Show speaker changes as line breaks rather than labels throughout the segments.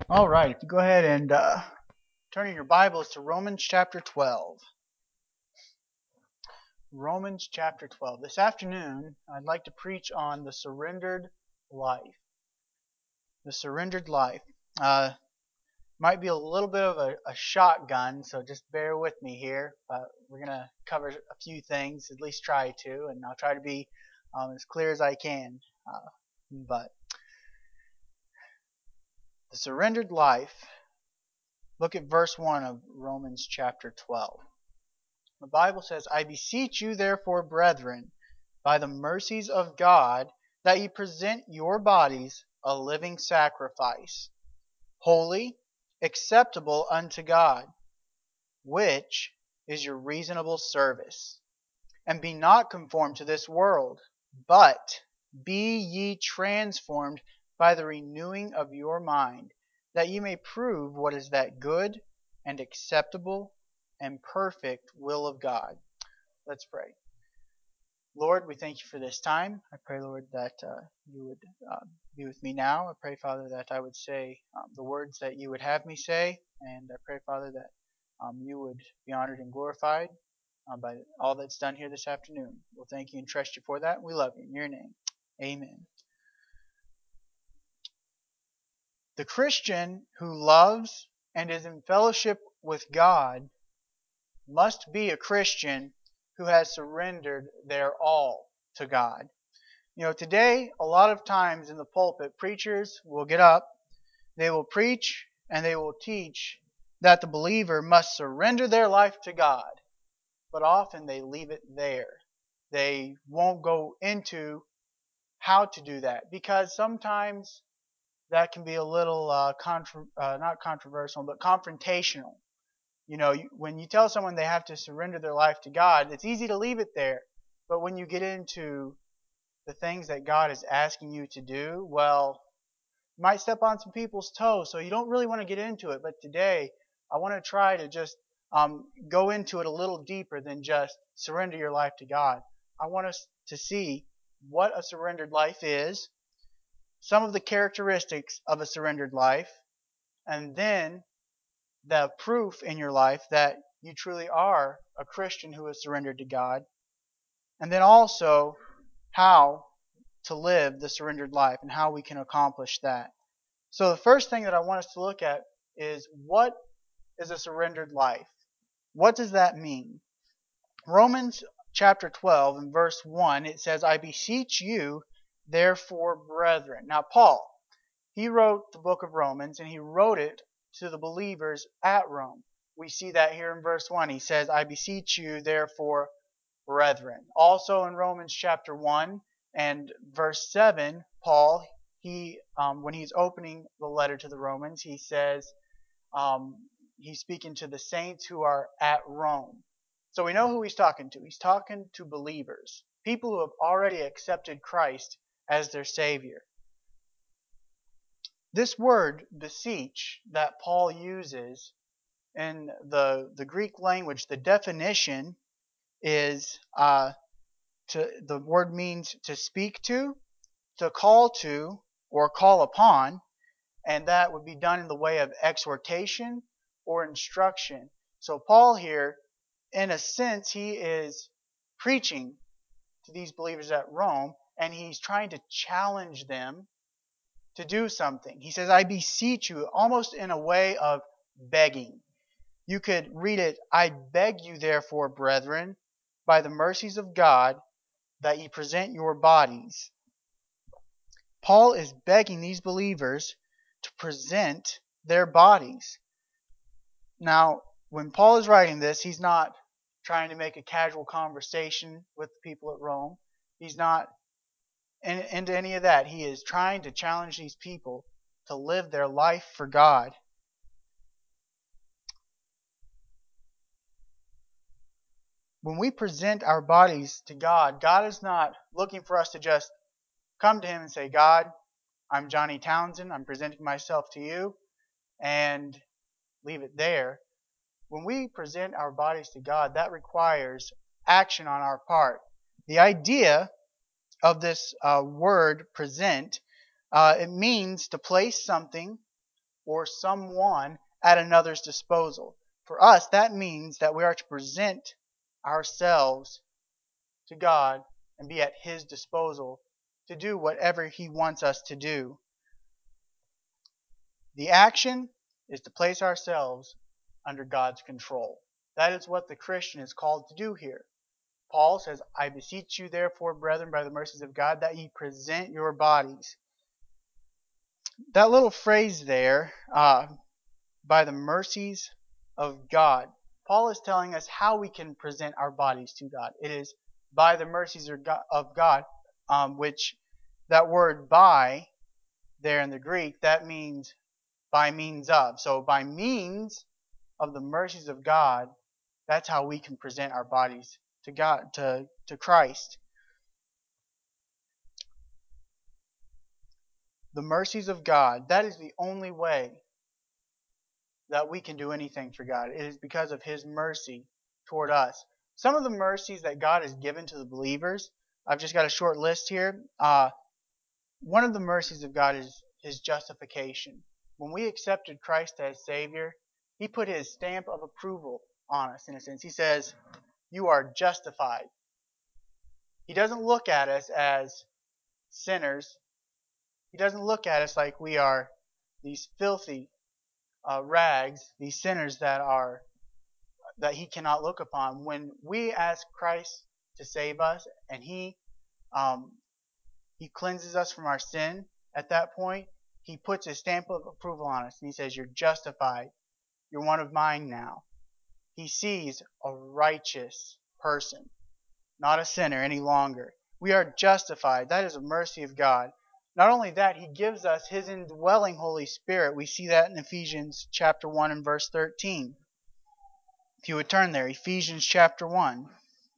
All right, if you go ahead and turn in your Bibles to Romans chapter 12. Romans chapter 12. This afternoon, I'd like to preach on the surrendered life. The surrendered life. Uh, might be a little bit of a shotgun, so just bear with me here. We're going to cover a few things, at least try to, and I'll try to be as clear as I can. But the surrendered life, look at verse 1 of Romans chapter 12. The Bible says, I beseech you therefore, brethren, by the mercies of God, that ye present your bodies a living sacrifice, holy, acceptable unto God, which is your reasonable service. And be not conformed to this world, but be ye transformed by the renewing of your mind, that ye may prove what is that good and acceptable and perfect will of God. Let's pray. Lord, we thank you for this time. I pray, Lord, that you would be with me now. I pray, Father, that I would say the words that you would have me say. And I pray, Father, that you would be honored and glorified by all that's done here this afternoon. We'll thank you and trust you for that. We love you. In your name, amen. The Christian who loves and is in fellowship with God must be a Christian who has surrendered their all to God. You know, today, a lot of times in the pulpit, preachers will get up, they will preach, and they will teach that the believer must surrender their life to God. But often they leave it there. They won't go into how to do that because sometimes that can be a little not controversial, but confrontational. You know, when you tell someone they have to surrender their life to God, it's easy to leave it there. But when you get into the things that God is asking you to do, well, you might step on some people's toes, so you don't really want to get into it. But today, I want to try to just go into it a little deeper than just surrender your life to God. I want us to see what a surrendered life is, some of the characteristics of a surrendered life, and then the proof in your life that you truly are a Christian who is surrendered to God, and then also how to live the surrendered life and how we can accomplish that. So the first thing that I want us to look at is what is a surrendered life? What does that mean? Romans chapter 12 and verse 1, it says, I beseech you, therefore, brethren. Now, Paul, he wrote the book of Romans and he wrote it to the believers at Rome. We see that here in verse 1. He says, I beseech you, therefore, brethren. Also in Romans chapter 1 and verse 7, Paul, when he's opening the letter to the Romans, he says, um, he's speaking to the saints who are at Rome. So we know who he's talking to. He's talking to believers, people who have already accepted Christ as their Savior. This word, beseech, that Paul uses in the Greek language, the definition is the word means to speak to call to, or call upon, and that would be done in the way of exhortation or instruction. So Paul here, in a sense, he is preaching to these believers at Rome, and he's trying to challenge them to do something. He says, I beseech you, almost in a way of begging. You could read it, I beg you therefore, brethren, by the mercies of God, that ye present your bodies. Paul is begging these believers to present their bodies. Now, when Paul is writing this, he's not trying to make a casual conversation with the people at Rome. He's not into any of that. He is trying to challenge these people to live their life for God. When we present our bodies to God, God is not looking for us to just come to Him and say, God, I'm Johnny Townsend. I'm presenting myself to you, and leave it there. When we present our bodies to God, that requires action on our part. The idea of this word present, it means to place something or someone at another's disposal. For us, that means that we are to present ourselves to God and be at His disposal to do whatever He wants us to do. The action is to place ourselves under God's control. That is what the Christian is called to do here. Paul says, I beseech you therefore, brethren, by the mercies of God, that ye present your bodies. That little phrase there, by the mercies of God, Paul is telling us how we can present our bodies to God. It is by the mercies of God, which that word by there in the Greek, that means by means of. So by means of the mercies of God, that's how we can present our bodies to God, to Christ. The mercies of God, that is the only way that we can do anything for God. It is because of His mercy toward us. Some of the mercies that God has given to the believers, I've just got a short list here. One of the mercies of God is His justification. When we accepted Christ as Savior, He put His stamp of approval on us, in a sense. He says, you are justified. He doesn't look at us as sinners. He doesn't look at us like we are these filthy rags, these sinners that He cannot look upon. When we ask Christ to save us, and He cleanses us from our sin, at that point He puts His stamp of approval on us, and He says, "You're justified. You're one of mine now." He sees a righteous person, not a sinner any longer. We are justified. That is a mercy of God. Not only that, He gives us His indwelling Holy Spirit. We see that in Ephesians chapter 1 and verse 13. If you would turn there, Ephesians chapter 1.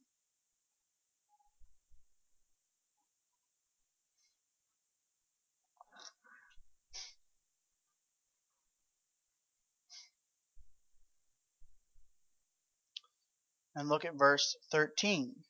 And look at verse 13.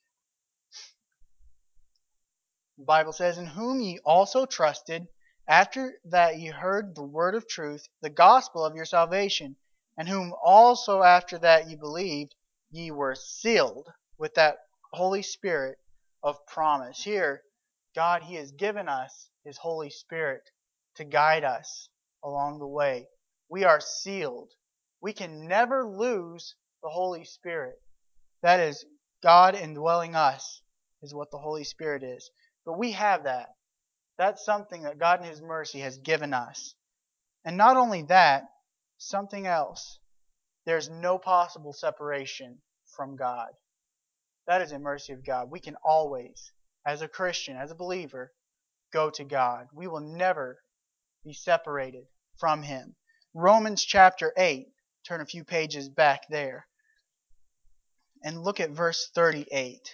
The Bible says, "In whom ye also trusted, after that ye heard the word of truth, the gospel of your salvation, and whom also after that ye believed, ye were sealed with that Holy Spirit of promise." Here, God, He has given us His Holy Spirit to guide us along the way. We are sealed. We can never lose the Holy Spirit. That is God indwelling us, is what the Holy Spirit is. But we have that. That's something that God in His mercy has given us. And not only that, something else. There's no possible separation from God. That is a mercy of God. We can always, as a Christian, as a believer, go to God. We will never be separated from Him. Romans chapter 8, turn a few pages back there, and look at verse 38.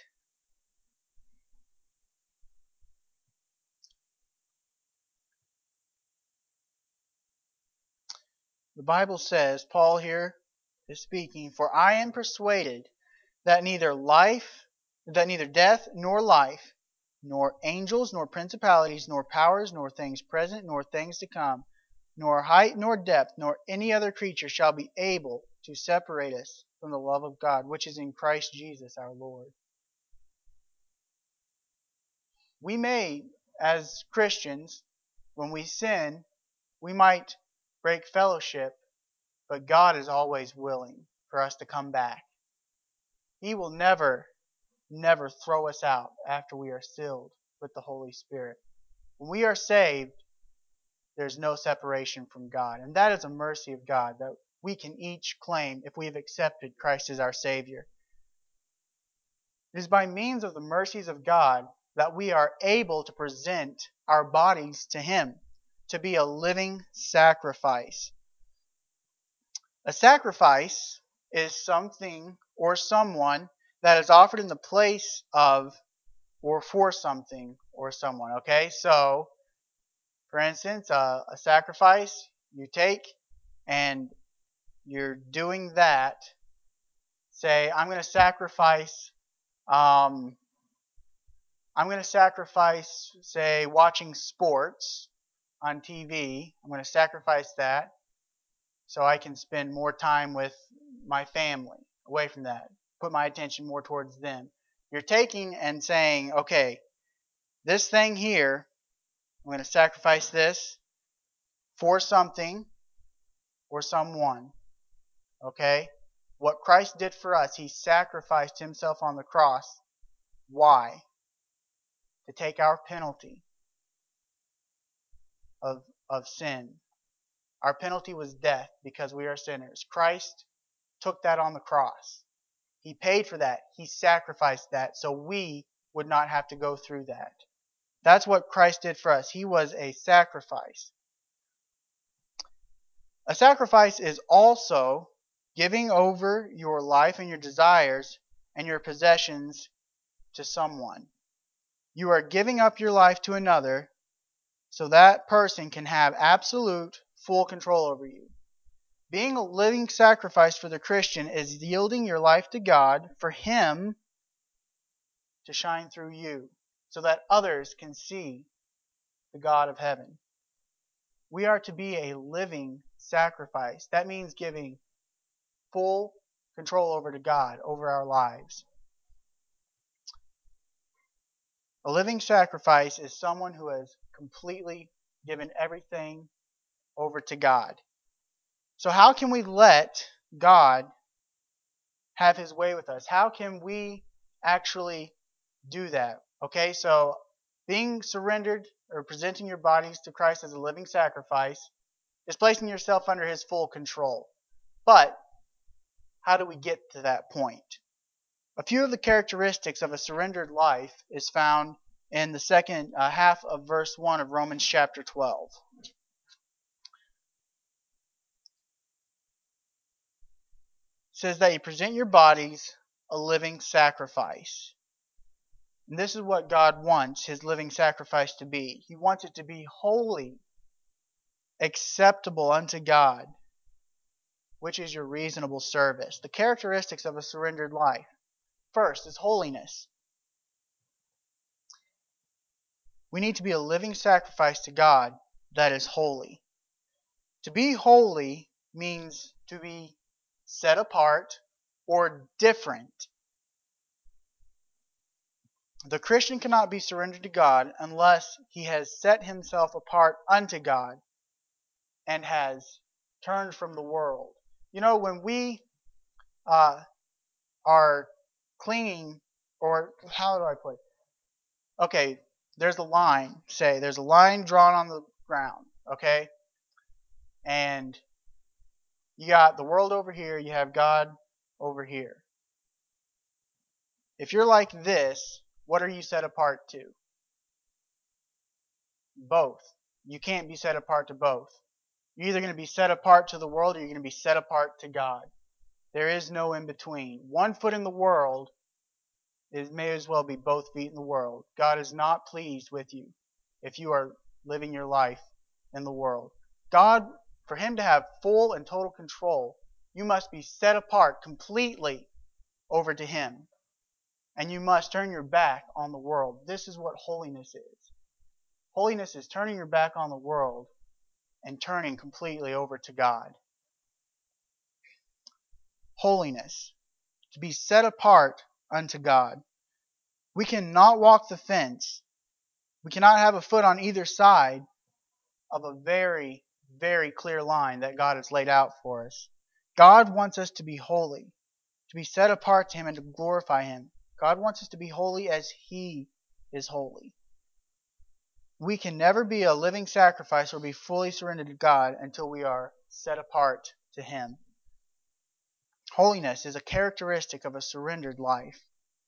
The Bible says, Paul here is speaking, "For I am persuaded that neither death nor life, nor angels, nor principalities, nor powers, nor things present, nor things to come, nor height, nor depth, nor any other creature shall be able to separate us from the love of God, which is in Christ Jesus our Lord." We may, as Christians, when we sin, we might break fellowship, but God is always willing for us to come back. He will never throw us out after we are sealed with the Holy Spirit. When we are saved, there's no separation from God. And that is a mercy of God that we can each claim if we have accepted Christ as our Savior. It is by means of the mercies of God that we are able to present our bodies to Him, to be a living sacrifice. A sacrifice is something or someone that is offered in the place of or for something or someone. Okay, so for instance, a sacrifice you take and you're doing that. Say, um, I'm going to sacrifice, say, watching sports on TV. I'm going to sacrifice that. so I can spend more time with my family, away from that, put my attention more towards them. You're taking and saying, okay, this thing here, I'm going to sacrifice this for something or someone. Okay? What Christ did for us, He sacrificed Himself on the cross. Why? To take our penalty of sin. Our penalty was death because we are sinners. Christ took that on the cross. He paid for that. He sacrificed that so we would not have to go through that. That's what Christ did for us. He was a sacrifice. A sacrifice is also giving over your life and your desires and your possessions to someone. You are giving up your life to another so that person can have absolute, full control over you. Being a living sacrifice for the Christian is yielding your life to God for Him to shine through you so that others can see the God of heaven. We are to be a living sacrifice. That means giving full control over to God, over our lives. A living sacrifice is someone who has completely given everything over to God. So how can we let God have His way with us? How can we actually do that? Okay, so being surrendered or presenting your bodies to Christ as a living sacrifice is placing yourself under His full control. But how do we get to that point? A few of the characteristics of a surrendered life is found in the second half of verse 1 of Romans chapter 12. It says that you present your bodies a living sacrifice. And this is what God wants His living sacrifice to be. He wants it to be holy, acceptable unto God, which is your reasonable service. The characteristics of a surrendered life. First is holiness. We need to be a living sacrifice to God that is holy. To be holy means to be set apart or different. The Christian cannot be surrendered to God unless he has set himself apart unto God and has turned from the world. You know, when we are cleaning, or how do I put it? Okay, there's a line, say, there's a line drawn on the ground, okay? And you got the world over here, you have God over here. If you're like this, what are you set apart to? Both. You can't be set apart to both. You're either going to be set apart to the world or you're going to be set apart to God. There is no in between. One foot in the world may as well be both feet in the world. God is not pleased with you if you are living your life in the world. God, for Him to have full and total control, you must be set apart completely over to Him. And you must turn your back on the world. This is what holiness is. Holiness is turning your back on the world and turning completely over to God. Holiness. To be set apart unto God. We cannot walk the fence. We cannot have a foot on either side of a very, very clear line that God has laid out for us. God wants us to be holy, to be set apart to Him and to glorify Him. God wants us to be holy as He is holy. We can never be a living sacrifice or be fully surrendered to God until we are set apart to Him. Holiness is a characteristic of a surrendered life.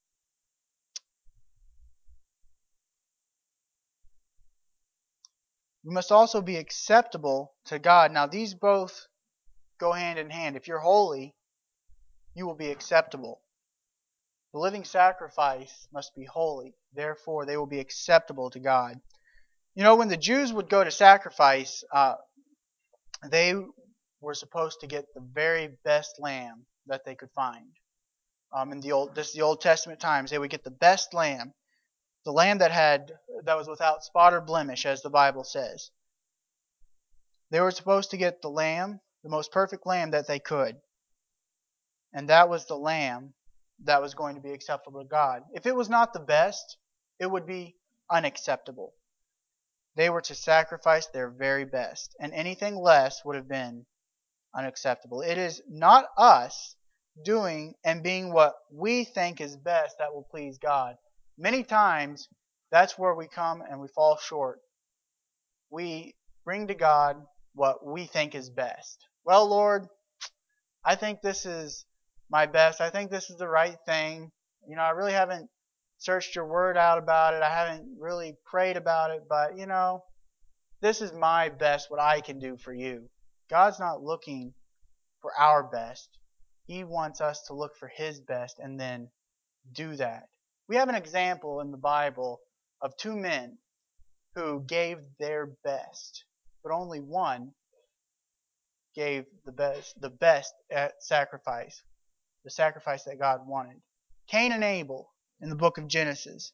We must also be acceptable to God. Now, these both go hand in hand. If you're holy, you will be acceptable. The living sacrifice must be holy. Therefore, they will be acceptable to God. You know, when the Jews would go to sacrifice, they were supposed to get the very best lamb that they could find. This is the Old Testament times. They would get the best lamb, the lamb that was without spot or blemish, as the Bible says. They were supposed to get the lamb the most perfect lamb that they could. And that was the lamb that was going to be acceptable to God. If it was not the best, it would be unacceptable. They were to sacrifice their very best, and anything less would have been unacceptable. It is not us doing and being what we think is best that will please God. Many times, that's where we come and we fall short. We bring to God what we think is best. Well, Lord, I think this is my best. I think this is the right thing. I really haven't searched your word out about it. I haven't really prayed about it, but this is my best, what I can do for you. God's not looking for our best. He wants us to look for His best and then do that. We have an example in the Bible of two men who gave their best, but only one gave the best at sacrifice, the sacrifice that God wanted. Cain and Abel in the book of Genesis.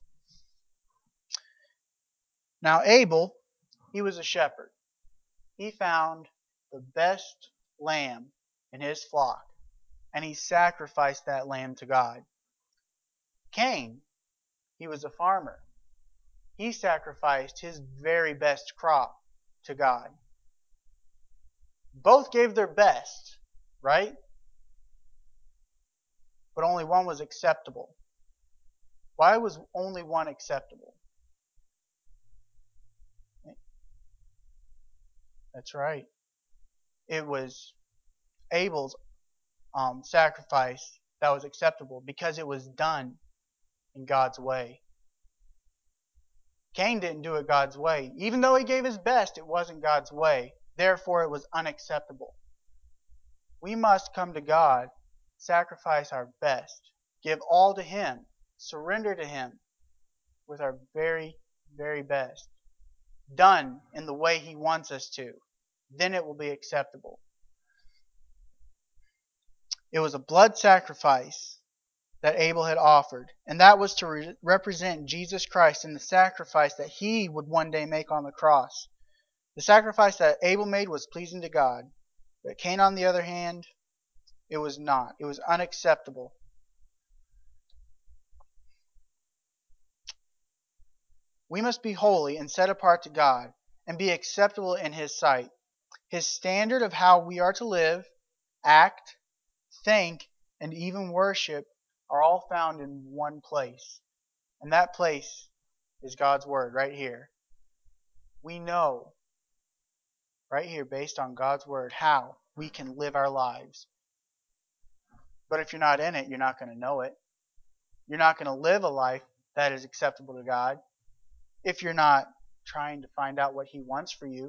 Now Abel, he was a shepherd. He found the best lamb in his flock, and he sacrificed that lamb to God. Cain, he was a farmer. He sacrificed his very best crop to God. Both gave their best, right? But only one was acceptable. Why was only one acceptable? That's right. It was Abel's sacrifice that was acceptable because it was done in God's way. Cain didn't do it God's way. Even though he gave his best, it wasn't God's way. Therefore, it was unacceptable. We must come to God, sacrifice our best, give all to Him, surrender to Him with our very, very best, done in the way He wants us to. Then it will be acceptable. It was a blood sacrifice that Abel had offered, and that was to represent Jesus Christ and the sacrifice that He would one day make on the cross. The sacrifice that Abel made was pleasing to God, but Cain, on the other hand, it was not. It was unacceptable. We must be holy and set apart to God and be acceptable in His sight. His standard of how we are to live, act, think, and even worship are all found in one place. And that place is God's Word right here. We know right here, based on God's Word, how we can live our lives. But if you're not in it, you're not going to know it. You're not going to live a life that is acceptable to God if you're not trying to find out what He wants for you.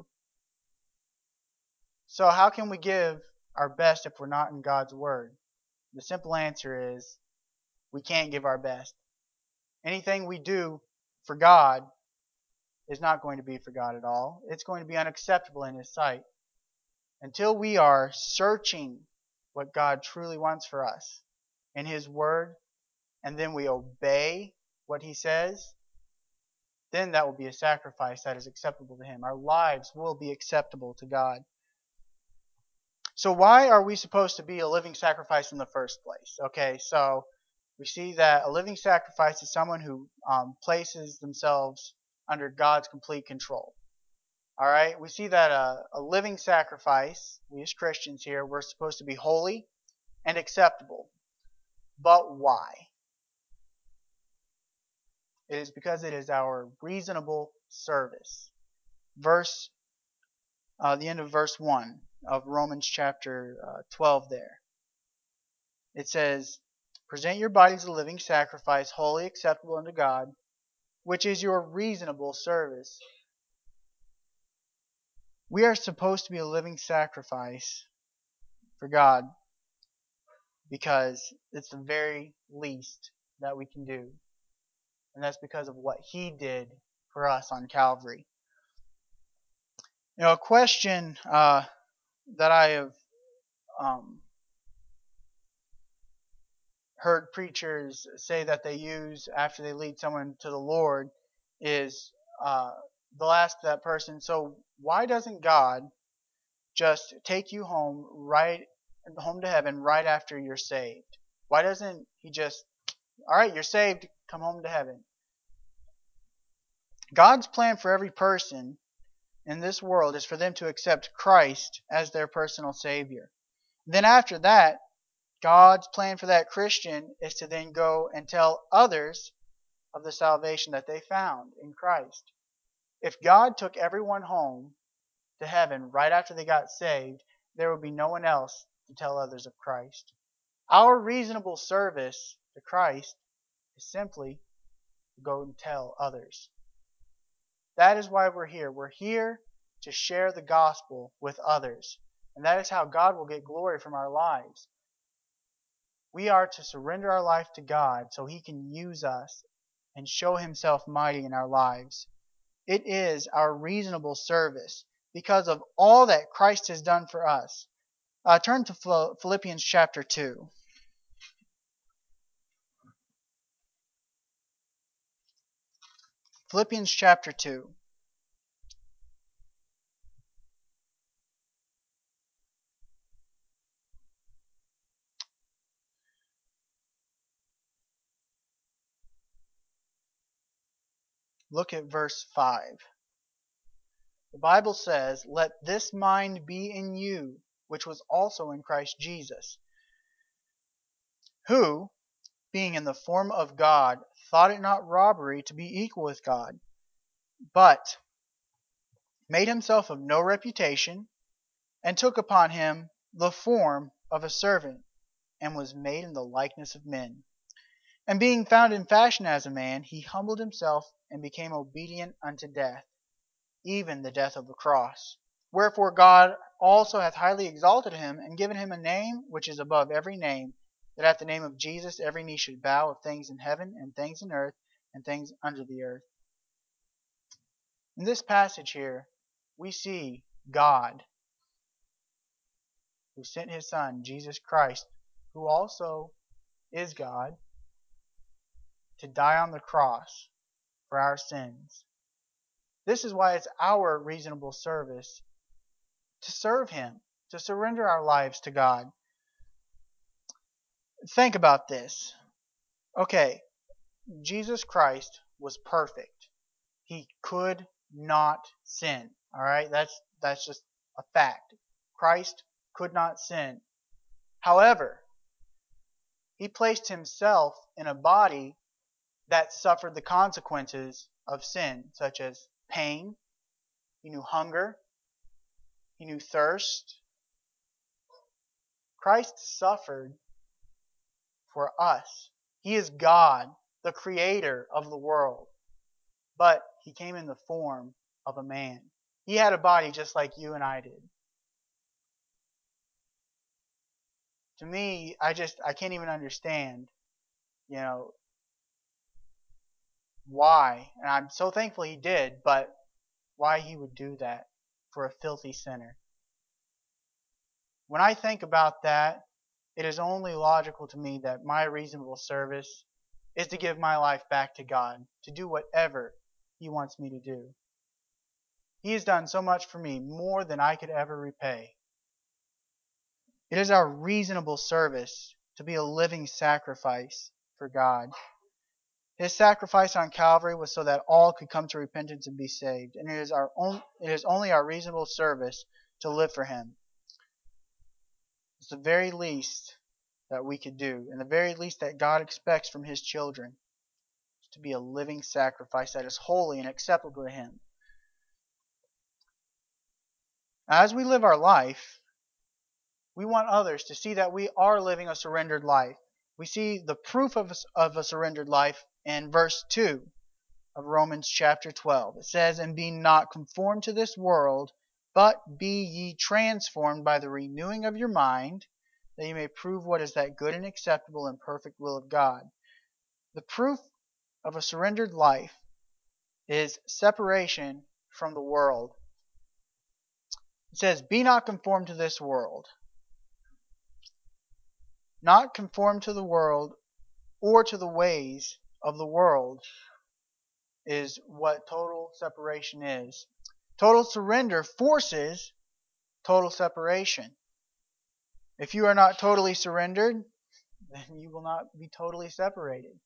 So how can we give our best if we're not in God's Word? The simple answer is we can't give our best. Anything we do for God is not going to be for God at all. It's going to be unacceptable in His sight. Until we are searching what God truly wants for us in His Word, and then we obey what He says, then that will be a sacrifice that is acceptable to Him. Our lives will be acceptable to God. So why are we supposed to be a living sacrifice in the first place? Okay, so we see that a living sacrifice is someone who places themselves under God's complete control. All right, we see that a living sacrifice, we as Christians here, we're supposed to be holy and acceptable. But why? It is because it is our reasonable service. The end of verse 1 of Romans chapter 12 there. It says, present your bodies a living sacrifice, wholly acceptable unto God, which is your reasonable service. We are supposed to be a living sacrifice for God because it's the very least that we can do. And that's because of what He did for us on Calvary. A question that I have heard preachers say that they use after they lead someone to the Lord is they'll ask that person, so why doesn't God just take you home to heaven right after you're saved? Why doesn't he just, all right, you're saved, come home to heaven? God's plan for every person in this world is for them to accept Christ as their personal Savior. Then after that, God's plan for that Christian is to then go and tell others of the salvation that they found in Christ. If God took everyone home to heaven right after they got saved, there would be no one else to tell others of Christ. Our reasonable service to Christ is simply to go and tell others. That is why we're here. We're here to share the gospel with others. And that is how God will get glory from our lives. We are to surrender our life to God so He can use us and show Himself mighty in our lives. It is our reasonable service because of all that Christ has done for us. Turn to Philippians chapter 2. Philippians chapter 2. Look at verse 5. The Bible says, "Let this mind be in you, which was also in Christ Jesus, who, being in the form of God, thought it not robbery to be equal with God, but made himself of no reputation, and took upon him the form of a servant, and was made in the likeness of men. And being found in fashion as a man, he humbled himself and became obedient unto death, even the death of the cross. Wherefore God also hath highly exalted him, and given him a name which is above every name, that at the name of Jesus every knee should bow, of things in heaven, and things in earth, and things under the earth." In this passage here, we see God, who sent His Son, Jesus Christ, who also is God, to die on the cross for our sins. This is why it's our reasonable service to serve Him, to surrender our lives to God. Think about this. Okay, Jesus Christ was perfect. He could not sin. All right, that's just a fact. Christ could not sin. However, He placed Himself in a body that suffered the consequences of sin, such as pain. He knew hunger. He knew thirst. Christ suffered for us. He is God, the creator of the world. But He came in the form of a man. He had a body just like you and I did. To me, I can't even understand, you know, why. And I'm so thankful He did, but why He would do that for a filthy sinner. When I think about that, it is only logical to me that my reasonable service is to give my life back to God, to do whatever He wants me to do. He has done so much for me, more than I could ever repay. It is our reasonable service to be a living sacrifice for God. His sacrifice on Calvary was so that all could come to repentance and be saved, and it is only our reasonable service to live for Him. It's the very least that we could do, and the very least that God expects from His children, is to be a living sacrifice that is holy and acceptable to Him. As we live our life, we want others to see that we are living a surrendered life. We see the proof of a surrendered life in verse 2 of Romans chapter 12. It says, "And be not conformed to this world, but be ye transformed by the renewing of your mind, that ye may prove what is that good and acceptable and perfect will of God." The proof of a surrendered life is separation from the world. It says, "Be not conformed to this world." Not conformed to the world or to the ways of the world is what total separation is. Total surrender forces total separation. If you are not totally surrendered, then you will not be totally separated.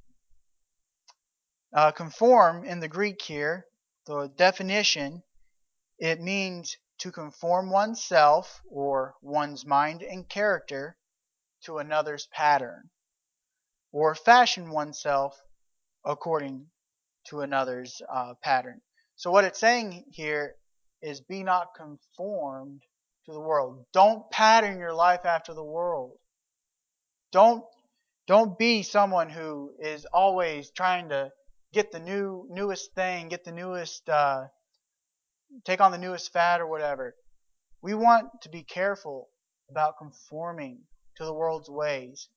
Conform in the Greek here, the definition, it means to conform oneself or one's mind and character to another's pattern, or fashion oneself according to another's pattern. So what it's saying here is be not conformed to the world. Don't pattern your life after the world. Don't be someone who is always trying to get the newest thing, get the newest take on the newest fad or whatever. We want to be careful about conforming to the world's ways.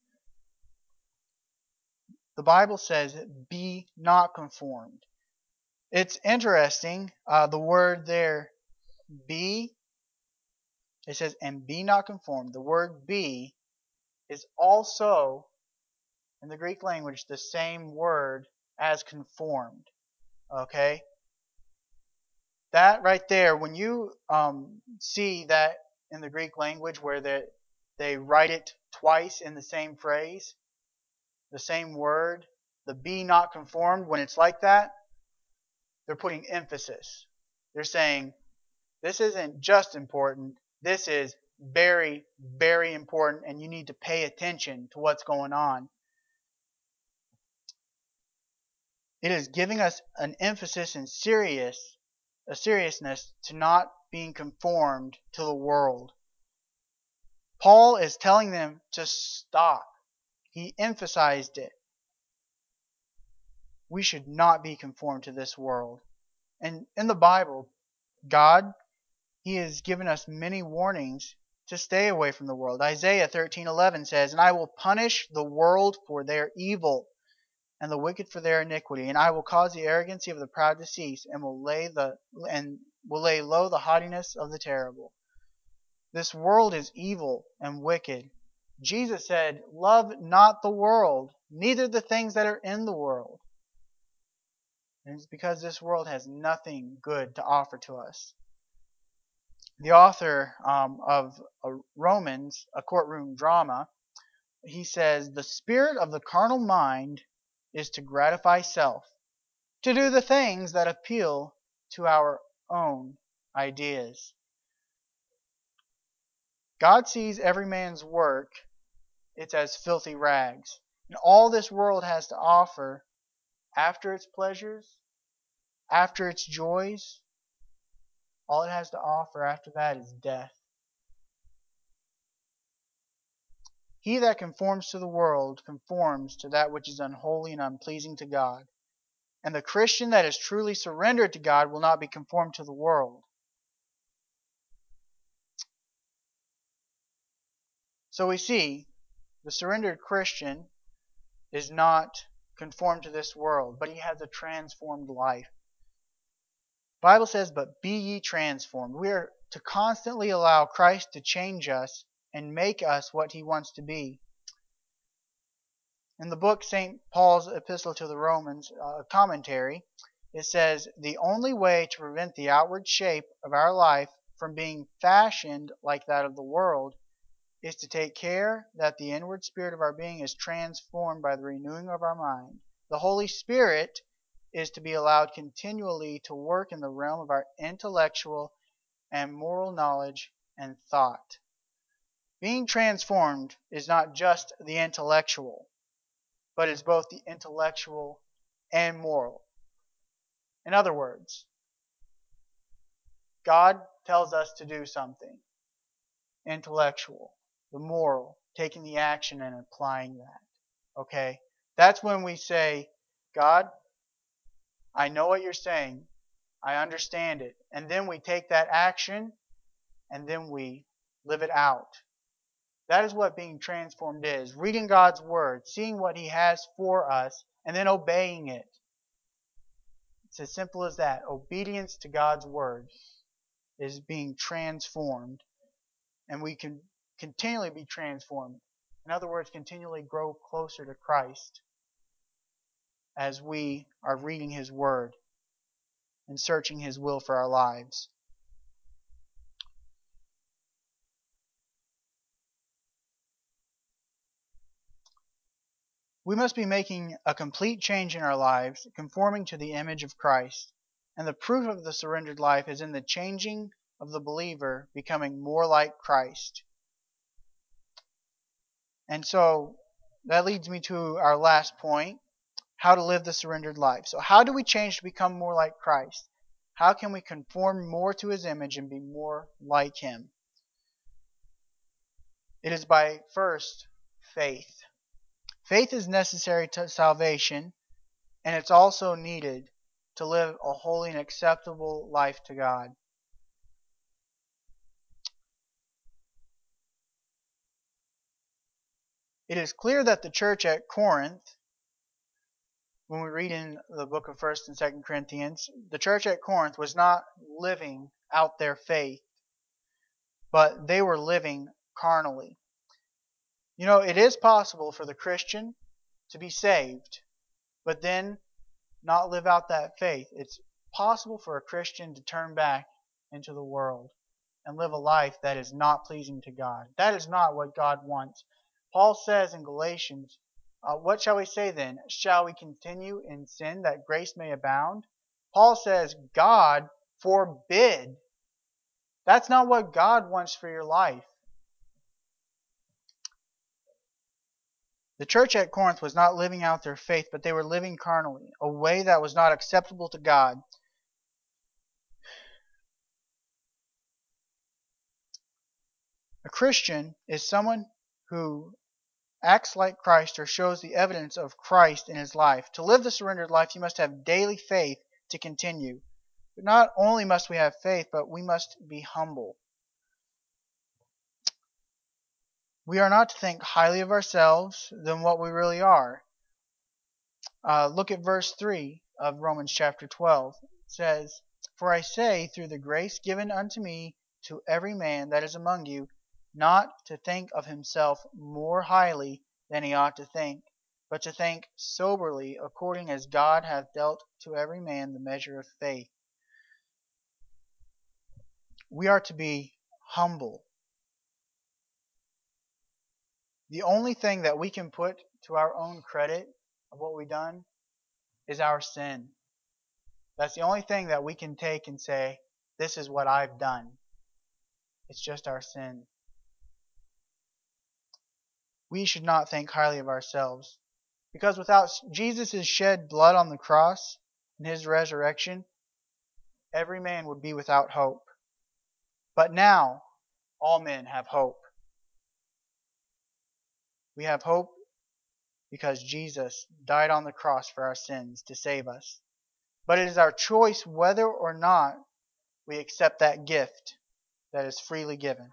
The Bible says, be not conformed. It's interesting, the word there, be, it says, and be not conformed. The word be is also, in the Greek language, the same word as conformed. Okay? That right there, when you see that in the Greek language where they write it twice in the same phrase, the same word, the be not conformed, when it's like that, they're putting emphasis. They're saying, this isn't just important, this is very, very important, and you need to pay attention to what's going on. It is giving us an emphasis and a seriousness to not being conformed to the world. Paul is telling them to stop. He emphasized it. We should not be conformed to this world. And in the Bible, God, He has given us many warnings to stay away from the world. Isaiah 13:11 says, "And I will punish the world for their evil, and the wicked for their iniquity, and I will cause the arrogancy of the proud to cease, and will lay low the haughtiness of the terrible." This world is evil and wicked. Jesus said, "Love not the world, neither the things that are in the world." And it's because this world has nothing good to offer to us. The author of Romans, a courtroom drama, he says, "The spirit of the carnal mind is to gratify self, to do the things that appeal to our own ideas." God sees every man's work, it's as filthy rags. And all this world has to offer, after its pleasures, after its joys, all it has to offer after that is death. He that conforms to the world conforms to that which is unholy and unpleasing to God. And the Christian that is truly surrendered to God will not be conformed to the world. So we see the surrendered Christian is not conformed to this world, but he has a transformed life. The Bible says, "But be ye transformed." We are to constantly allow Christ to change us and make us what He wants to be. In the book St. Paul's Epistle to the Romans commentary, it says, "The only way to prevent the outward shape of our life from being fashioned like that of the world is to take care that the inward spirit of our being is transformed by the renewing of our mind. The Holy Spirit is to be allowed continually to work in the realm of our intellectual and moral knowledge and thought." Being transformed is not just the intellectual, but is both the intellectual and moral. In other words, God tells us to do something intellectual, the moral, taking the action and applying that. Okay? That's when we say, "God, I know what you're saying. I understand it." And then we take that action and then we live it out. That is what being transformed is. Reading God's Word, seeing what He has for us, and then obeying it. It's as simple as that. Obedience to God's Word is being transformed. And we can continually be transformed. In other words, continually grow closer to Christ as we are reading His Word and searching His will for our lives. We must be making a complete change in our lives, conforming to the image of Christ. And the proof of the surrendered life is in the changing of the believer becoming more like Christ. And so that leads me to our last point, how to live the surrendered life. So how do we change to become more like Christ? How can we conform more to His image and be more like Him? It is by, first, faith. Faith is necessary to salvation, and it's also needed to live a holy and acceptable life to God. It is clear that the church at Corinth, when we read in the book of 1st and 2nd Corinthians, the church at Corinth was not living out their faith, but they were living carnally. You know, it is possible for the Christian to be saved, but then not live out that faith. It's possible for a Christian to turn back into the world and live a life that is not pleasing to God. That is not what God wants. Paul says in Galatians, what shall we say then? Shall we continue in sin that grace may abound? Paul says, God forbid. That's not what God wants for your life. The church at Corinth was not living out their faith, but they were living carnally, a way that was not acceptable to God. A Christian is someone who acts like Christ or shows the evidence of Christ in his life. To live the surrendered life, you must have daily faith to continue. But not only must we have faith, but we must be humble. We are not to think highly of ourselves than what we really are. Look at verse 3 of Romans chapter 12. It says, For I say, through the grace given unto me, to every man that is among you, not to think of himself more highly than he ought to think, but to think soberly, according as God hath dealt to every man the measure of faith. We are to be humble. The only thing that we can put to our own credit of what we've done is our sin. That's the only thing that we can take and say, this is what I've done. It's just our sin. We should not think highly of ourselves. Because without Jesus' shed blood on the cross and His resurrection, every man would be without hope. But now, all men have hope. We have hope because Jesus died on the cross for our sins to save us. But it is our choice whether or not we accept that gift that is freely given.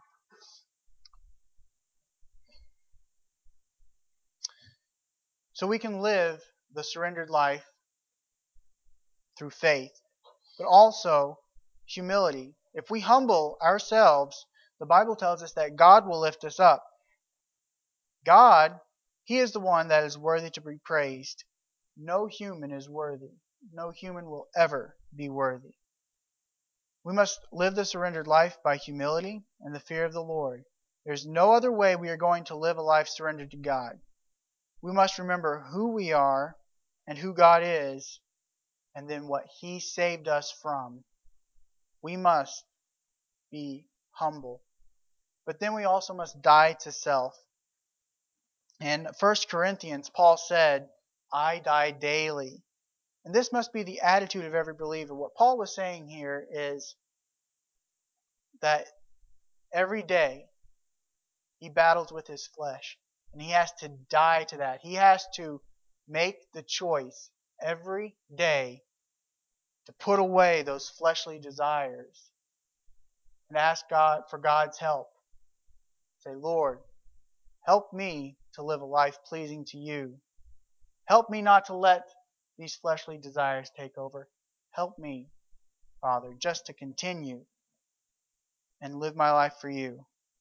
So we can live the surrendered life through faith, but also humility. If we humble ourselves, the Bible tells us that God will lift us up. God, He is the one that is worthy to be praised. No human is worthy. No human will ever be worthy. We must live the surrendered life by humility and the fear of the Lord. There's no other way we are going to live a life surrendered to God. We must remember who we are and who God is, and then what He saved us from. We must be humble. But then we also must die to self. In 1 Corinthians, Paul said, I die daily. And this must be the attitude of every believer. What Paul was saying here is that every day he battles with his flesh. And he has to die to that. He has to make the choice every day to put away those fleshly desires and ask God for God's help. Say, Lord, help me to live a life pleasing to you. Help me not to let these fleshly desires take over. Help me, Father, just to continue and live my life for you.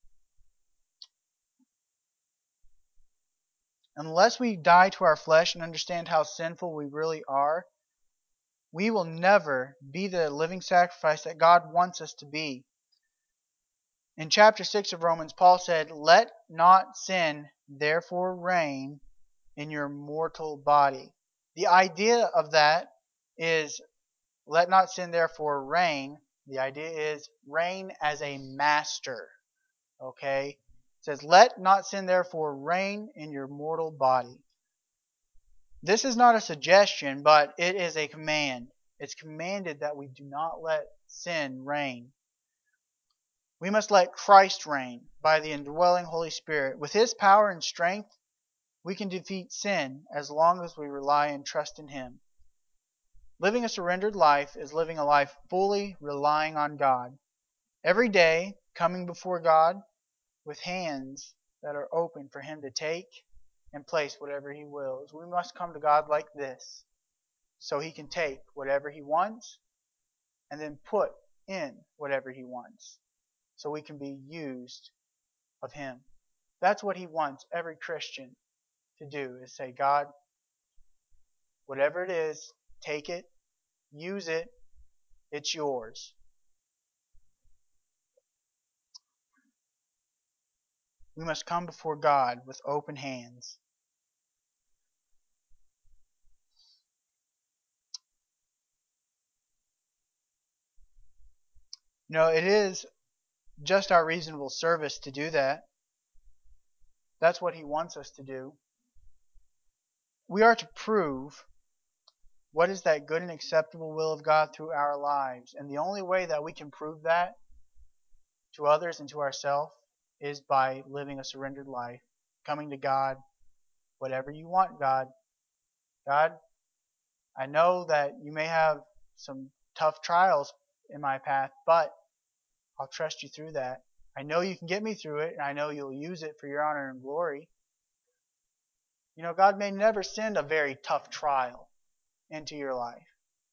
Unless we die to our flesh and understand how sinful we really are, we will never be the living sacrifice that God wants us to be. In chapter 6 of Romans, Paul said, Let not sin therefore reign in your mortal body. The idea of that is let not sin therefore reign. The idea is reign as a master. Okay? It says, let not sin therefore reign in your mortal body. This is not a suggestion, but it is a command. It's commanded that we do not let sin reign. We must let Christ reign by the indwelling Holy Spirit. With His power and strength, we can defeat sin as long as we rely and trust in Him. Living a surrendered life is living a life fully relying on God. Every day, coming before God with hands that are open for Him to take and place whatever He wills. We must come to God like this so He can take whatever He wants and then put in whatever He wants so we can be used of Him. That's what He wants every Christian to do, is say, God, whatever it is, take it, use it, it's yours. We must come before God with open hands. It is just our reasonable service to do that. That's what He wants us to do. We are to prove what is that good and acceptable will of God through our lives. And the only way that we can prove that to others and to ourselves is by living a surrendered life, coming to God, whatever you want, God. God, I know that you may have some tough trials in my path, but I'll trust you through that. I know you can get me through it, and I know you'll use it for your honor and glory. God may never send a very tough trial into your life.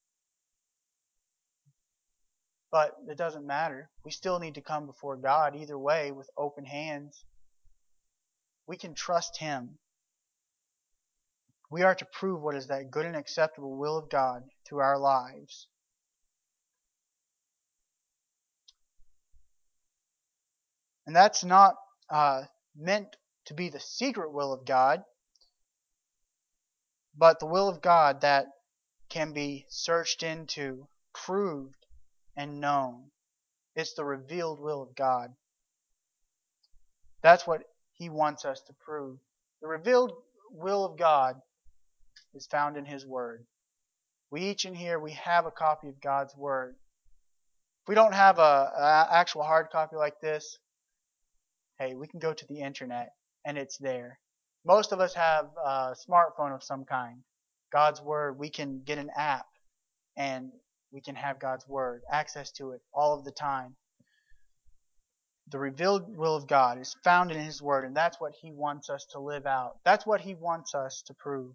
But it doesn't matter. We still need to come before God either way with open hands. We can trust Him. We are to prove what is that good and acceptable will of God through our lives. And that's not meant to be the secret will of God, but the will of God that can be searched into, proved, and known. It's the revealed will of God. That's what He wants us to prove. The revealed will of God is found in His Word. We each in here, we have a copy of God's Word. If we don't have an actual hard copy like this, hey, we can go to the internet and it's there. Most of us have a smartphone of some kind. God's Word, we can get an app and we can have God's Word, access to it all of the time. The revealed will of God is found in His Word, and that's what He wants us to live out. That's what He wants us to prove.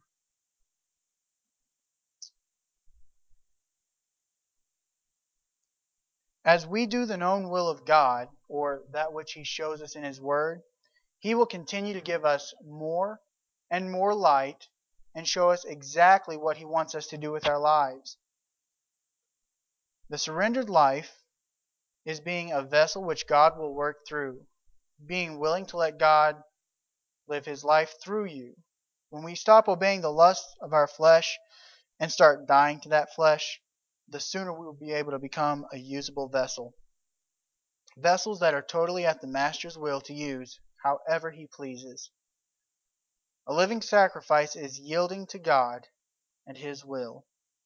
As we do the known will of God, or that which He shows us in His Word, He will continue to give us more and more light and show us exactly what He wants us to do with our lives. The surrendered life is being a vessel which God will work through, being willing to let God live His life through you. When we stop obeying the lusts of our flesh and start dying to that flesh, the sooner we will be able to become a usable vessel. Vessels that are totally at the Master's will to use however He pleases. A living sacrifice is yielding to God and His will.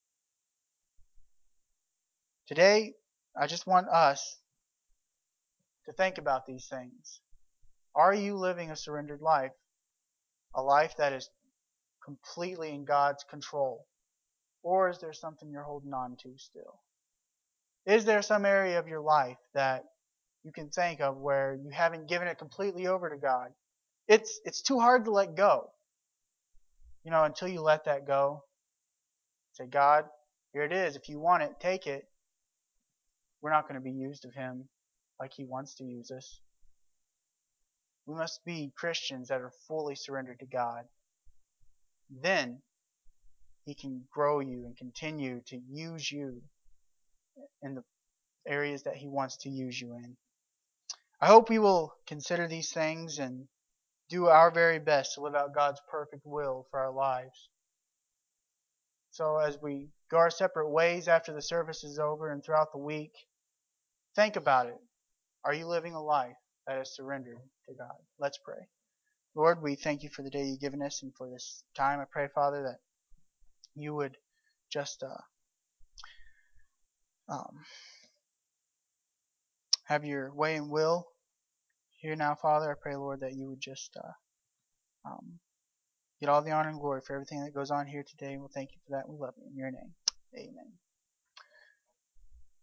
Today, I just want us to think about these things. Are you living a surrendered life? A life that is completely in God's control? Or is there something you're holding on to still? Is there some area of your life that you can think of where you haven't given it completely over to God? It's too hard to let go. Until you let that go, say, God, here it is. If you want it, take it. We're not going to be used of Him like He wants to use us. We must be Christians that are fully surrendered to God. Then He can grow you and continue to use you in the areas that He wants to use you in. I hope we will consider these things and do our very best to live out God's perfect will for our lives. So as we go our separate ways after the service is over and throughout the week, think about it. Are you living a life that is surrendered to God? Let's pray. Lord, we thank you for the day you've given us and for this time. I pray, Father, that you would just um, have your way and will here now, Father. I pray, Lord, that you would just um, get all the honor and glory for everything that goes on here today. And we'll thank you for that. We love you in your name. Amen.